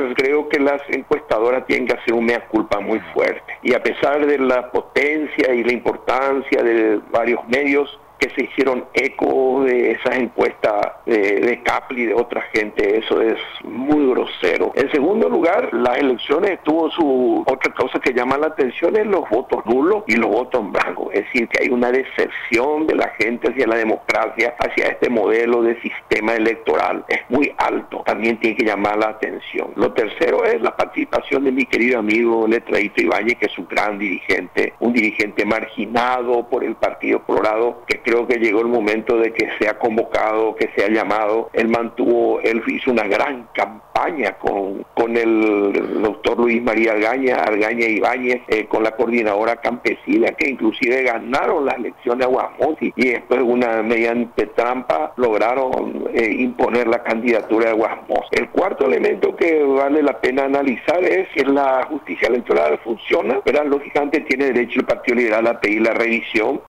creo que las encuestadoras tienen que hacer un mea culpa muy fuerte. Y a pesar de la potencia y la importancia de varios medios que se hicieron eco de esas encuestas de Capli y de otra gente, eso es muy grosero. En segundo lugar, las elecciones tuvo su otra cosa que llama la atención, es los votos nulos y los votos en blanco. Es decir, que hay una decepción de la gente hacia la democracia, hacia este modelo de sistema electoral. Es muy alto, también tiene que llamar la atención. Lo tercero es la participación de mi querido amigo Letradito Ibáñez, que es un gran dirigente, un dirigente marginado por el Partido Colorado, que creo que llegó el momento de que sea convocado, que sea llamado. Él hizo una gran campaña con el doctor Luis María Argaña Ibáñez, con la coordinadora campesina, que inclusive ganaron las elecciones a Guasmosi, y después mediante trampa lograron imponer la candidatura de Guasmosi. El cuarto elemento que vale la pena analizar es que la justicia electoral funciona, pero lógicamente tiene derecho el Partido Liberal a pedir la revisión